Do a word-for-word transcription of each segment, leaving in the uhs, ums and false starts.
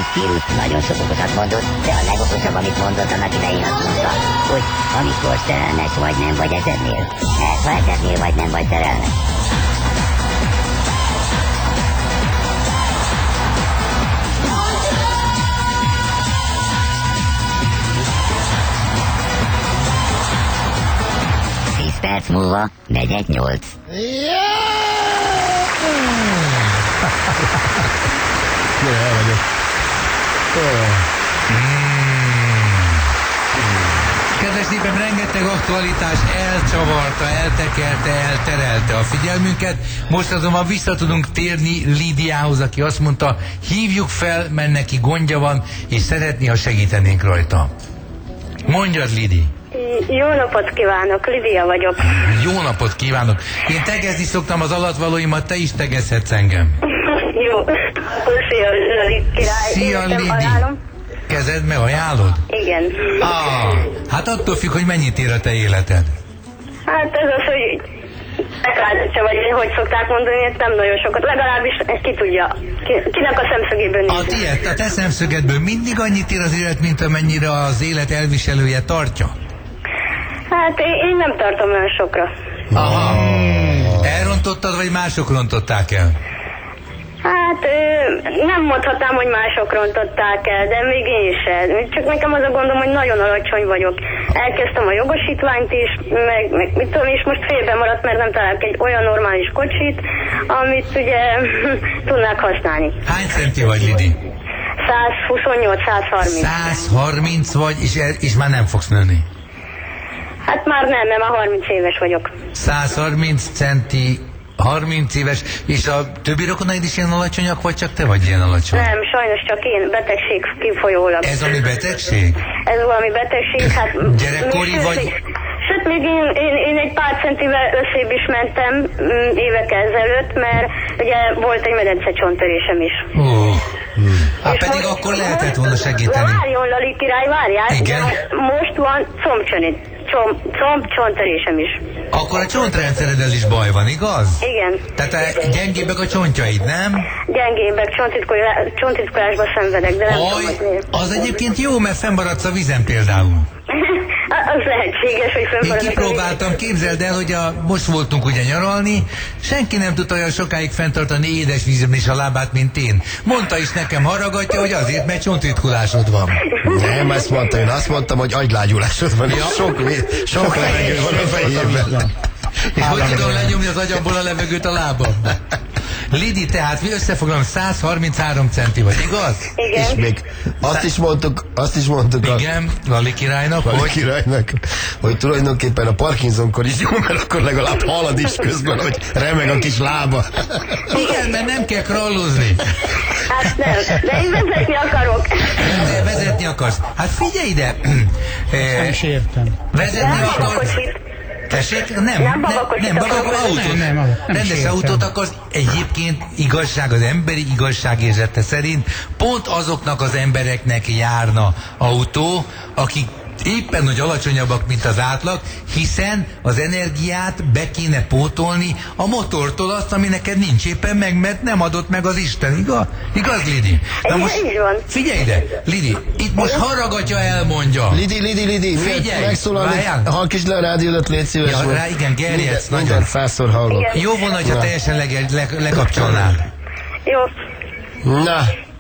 hogy Cirrus nagyon sok okosat mondott, de a legokosabb, amit mondott annak idején, azt mondta, hogy amikor szerelmes vagy, nem vagy ezednél. Hát, ha ezednél vagy, nem vagy szerelmes. tíz perc múlva negyed nyolc. Jó, el vagyok. Kedves népem, rengeteg aktualitás elcsavarta, eltekerte, elterelte a figyelmünket. Most azonban vissza tudunk térni Lídiához, aki azt mondta, hívjuk fel, mert neki gondja van, és szeretné, ha segítenénk rajta. Mondjad, Lidi! Jó napot kívánok, Lidia vagyok. Jó napot kívánok! Én tegezni szoktam az alatvalóimat, te is tegezhetsz engem. Jó. Szia, Lali király. Szia, Lidi! Ajánlom. Kezed meg, ajánlod? Igen. Ah, hát attól függ, hogy mennyit ér a te életed. Hát ez az, hogy megállítsa, vagy hogy szokták mondani, ez nem nagyon sokat. Legalábbis ezt ki tudja. Ki, kinek a szemszögéből nézni. A tiéd, a te szemszögedből mindig annyit ér az élet, mint amennyire az élet elviselője tartja? Hát én, én nem tartom olyan sokra. Aha. Elrontottad, vagy mások rontották el? Hát nem mondhatnám, hogy mások rontották el, de még én sem. Csak nekem az a gondom, hogy nagyon alacsony vagyok. Elkezdtem a jogosítványt is, meg, meg mit tudom, és most félbe maradt, mert nem találok egy olyan normális kocsit, amit ugye tudnák használni. Hány centi vagy, Lidi? száz huszonnyolc száz harminc. száz harminc vagy, és, és már nem fogsz nőni. Hát már nem, mert már harminc éves vagyok. száz harminc centi, harminc éves, és a többi rokonaid is ilyen alacsonyak, vagy csak te vagy ilyen alacsony? Nem, sajnos csak én, betegség kifolyólag. Ez ami betegség? Ez valami betegség, hát... Gyerekkori sőt, vagy? Még, sőt, még én, én, én egy pár centivel összébb is mentem mm, évek ezelőtt, mert ugye volt egy medencecsontörésem is. Uh, hát És pedig most, akkor lehetett volna segíteni. Várjon, Lali király, várjál. Igen? Most van combcsonit. Comb, combcsontörésem is. Akkor a csontrendszereddel is baj van, igaz? Igen. Tehát gyengébbek a csontjaid, nem? Gyengébbek, csontitkolásba szenvedek, de nem Aj, tudom, hogy miért. az egyébként jó, mert fennmaradsz a vizen például. Az lehetséges, hogy Én fennmaradok. kipróbáltam, képzeld el, hogy a, most voltunk ugye nyaralni, senki nem tudta olyan sokáig fenntartani édes vízben is a lábát, mint én. Mondta is nekem, haragatja, hogy azért, mert csontritkulásod van. Nem, ezt mondta, én azt mondtam, hogy agylágyulásod van, és sok, sok levegő van a fejében. És hogy tudom lenyomni az agyamból a levegőt a lábam? Lidi, tehát mi összefoglalom, száz harminchárom centi vagy, igaz? Igen. És még azt is mondtuk, azt is mondtuk Igen, Lali királynak, a, a hogy... királynak, hogy tulajdonképpen a Parkinsonkor is jó, mert akkor legalább halad is közben, hogy remeg a kis lába. Igen, mert nem kell krallozni. Hát nem, de én vezetni akarok. De vezetni akarsz. Hát figyelj ide! Nem is értem. Vezetni Nem akarsz? babakocsit. Tessék? Nem, Nem nem, babakocsit nem, babakocsit, akarok autót. vezetni. Nem, nem, nem is Rendes értem. autót akarsz. Egyébként igazság, az emberi igazságérzete szerint pont azoknak az embereknek járna autó, akik éppen, hogy alacsonyabbak, mint az átlag, hiszen az energiát be kéne pótolni a motortól, azt, ami neked nincs éppen meg, mert nem adott meg az Isten, igaz? Igaz, Lidi? Na most Így van. figyelj ide, Lidi, itt most haragatja, elmondja. Lidi, Lidi, Lidi, Figyelj, megszólalni, várjál. halkítsd le a rádiódat, légy szíves. Ja, volt. rá, igen, gerjedsz Minden- nagyon. Mindent százszor hallok. Igen. Jó volna, hogyha Na. teljesen le, le, lekapcsolnád. Jó. Na,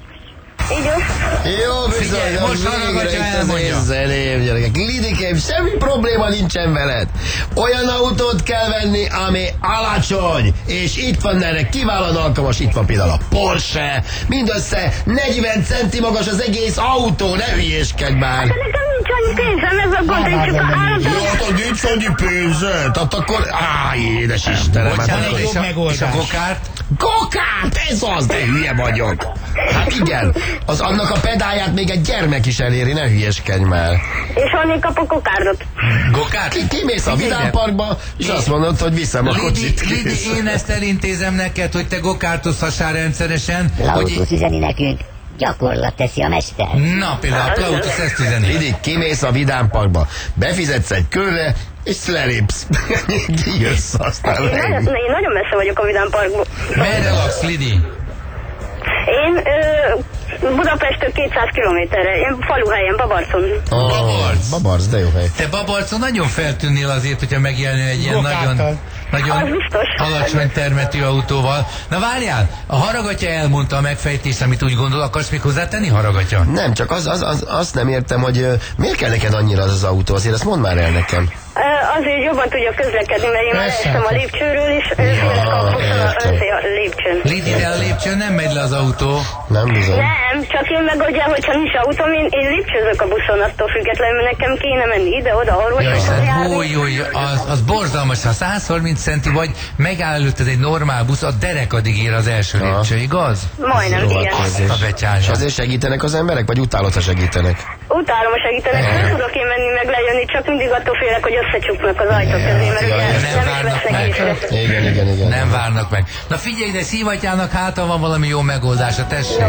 Így jó. jó bizony, Figyelj, a most végre hallgatja, itt az elmondja. én zeném, gyerekek. Lidikém, semmi probléma nincsen veled. Olyan autót kell venni, ami alacsony, és itt van erre kiválóan alkalmas, itt van például a Porsche, mindössze negyven centi magas az egész autó, ne hülyéskedj már. De nekem nincs annyi pénzem, ez a gond, én csak a állandó... Jó, hát nincs annyi pénzed, tehát akkor, áj, édes Istenem, hát Bocsánat, akkor... és a, megoldás. és a kokárt? Gokárt, ez az, de hülye vagyok. Hát igen, az annak a pedáját még egy gyermek is eléri, ne hülyeskedj már. És honnét kapok kokárdot? Gokárt? Ki, kimész a Figyelj, Vidámparkba, és azt mondod, hogy viszem a Lidi, kocsit. Lidi, kész. én ezt elintézem neked, hogy te gokártozhassál rendszeresen, hogy... Lautus üzeni nekünk, gyakorlat teszi a mester. Na, például a Plautus ezt üzeni. Lidi, kimész a Vidámparkba, befizetsz egy körre, és lelépsz. Jössz, aztán Én nagyon, ennyi. én nagyon messze vagyok a Vidám Parkból. Merre laksz, Lidi? Én ö, Budapesttől kétszáz kilométerre, én faluhelyen, Babarcon. Oh, Babarc. Babarc, de jó hely. Te Babarcon nagyon feltűnnél azért, hogyha megjelenő egy ilyen Gokárttal. nagyon, Az nagyon biztos. alacsony termetű autóval. Na várjál, a Haragatya elmondta a megfejtést, amit úgy gondol, akarsz még hozzátenni, Haragatya? Nem, csak az, az, az, azt nem értem, hogy ö, miért kell neked annyira az az autó, azért azt mondd már el nekem. Ö, Azért jobban tudja közlekedni, mert én már Persze, estem a persze. lépcsőről, és félek a buszon értem. a lépcsőn. Légy ide a lépcsőn, nem megy le az autó. Nem bizony. Nem, csak én meg ugye, hogyha nincs autóm, én, én lépcsőzök a buszon attól függetlenül, mert nekem kéne menni ide-oda, orvoshoz járni. Jó, jó, jó, az, az borzalmas, ha száz harminc centi vagy, megáll előtted egy normál busz, a derekadig ér az első Aha. lépcső, igaz? Majdnem, Rohadt igen. érzés. A betyárja. És azért segítenek az emberek, vagy utálod, ha segítenek? Utálom, ha segítenek, nem tudok én menni meg lejönni, csak mindig attól félek, hogy összecsuknak az ajtók közé, mert ugye ja, nem, nem is várnak vesznek meg. észre. Igen, igen, igen. Nem várnak meg. Na figyelj, de Szivatyának hátra van valami jó megoldása, tessék.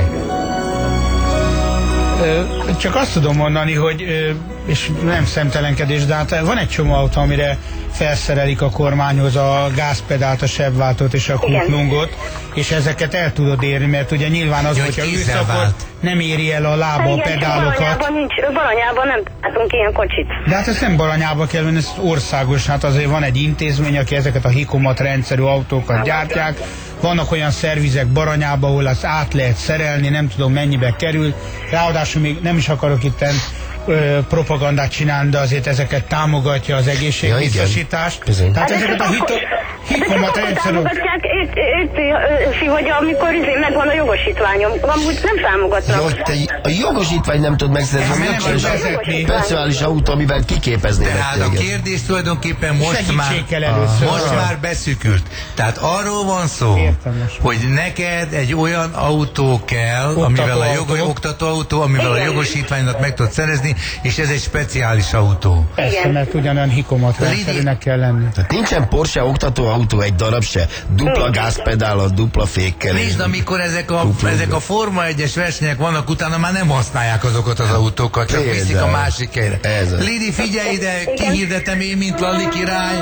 Ö, Csak azt tudom mondani, hogy, ö, és nem szemtelenkedés, de hát van egy csomó autó, amire felszerelik a kormányhoz a gázpedált, a sebváltót és a Igen. kuplungot, és ezeket el tudod érni, mert ugye nyilván az, Jó, hogyha hogy ülsz, kézzel akkor vált. nem éri el a lába a Igen, csak pedálokat. Baranyában nincs, Baranyában nem látunk ilyen kocsit. De hát ezt nem Baranyába kell venni, ez országos, hát azért van egy intézmény, aki ezeket a hikomat rendszerű autókat gyártják. Vannak olyan szervizek Baranyába, ahol azt át lehet szerelni, nem tudom mennyibe kerül. Ráadásul még nem is akarok itt ö, propagandát csinálni, de azért ezeket támogatja az egészségbiztosítást. Ja, igen. Tehát Hát ezeket a hito, hikomat Ezeket akkor rendszerű... támogatják, itt, itt, itt, hogy amikor izé megvan a jogosítványom, amúgy nem támogatnak. Jó, te a jogosítvány nem tud megszerezni, Hát, az nem nincsen tud is vezetni. speciális autó, amivel kiképeznének Tehát a téged. kérdés tulajdonképpen most már, Segítsék el először. most Ah. már beszűkült. Tehát arról van szó, Értem most. hogy neked egy olyan autó kell, amivel a jog, autó. oktatóautó, amivel a Igen. jogosítványat meg tudod szerezni, és ez egy speciális autó. Persze, Igen. mert ugyanolyan hikomat rendszerűnek kell lenni. Tehát nincsen Porsche oktatóautó egy darab se. Dupla gázpedálat, dupla fékkel. Nézd, amikor ezek a, Kuplung. ezek a Forma egyes versenyek vannak, utána már nem használják azokat az autókat, csak Például. viszik a másik helyre. Ez az. Lidi, figyelj ide, kihirdetem én, mint Lalli király,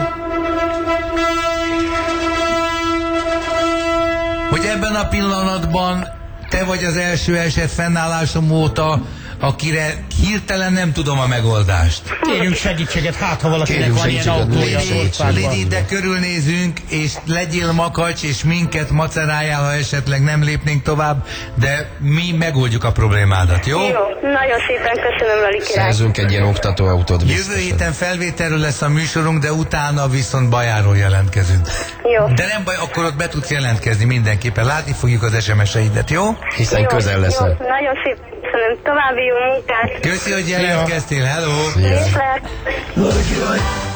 hogy ebben a pillanatban te vagy az első eset fennállásom óta, akire hirtelen nem tudom a megoldást. Kérjünk segítséget, hát ha valakinek Kérjünk van ilyen segítséget, autója az Lidi, országban. Lidi, de körülnézünk, és legyél makacs, és minket maceráljál, ha esetleg nem lépnénk tovább, de mi megoldjuk a problémádat, jó? Jó, nagyon szépen köszönöm, Lali király. Szerzünk egy ilyen oktatóautót Jövő biztosan. héten felvételről lesz a műsorunk, de utána viszont Bajáról jelentkezünk. Jó. De nem baj, akkor ott be tudsz jelentkezni mindenképpen. Látni fogjuk az es em es-eidet, jó? Hiszen Jó, közel jó, leszel. nagyon szépen köszönöm. További jó munkát. Köszi, hogy jelentkeztél. Hello! Viszlát. Lali király.